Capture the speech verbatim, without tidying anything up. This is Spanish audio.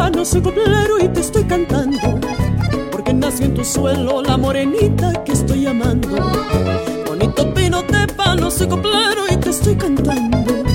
pano, soy coplero y te estoy cantando, porque nació en tu suelo la morenita que estoy amando. Bonito pino de pano, soy coplero y te estoy cantando,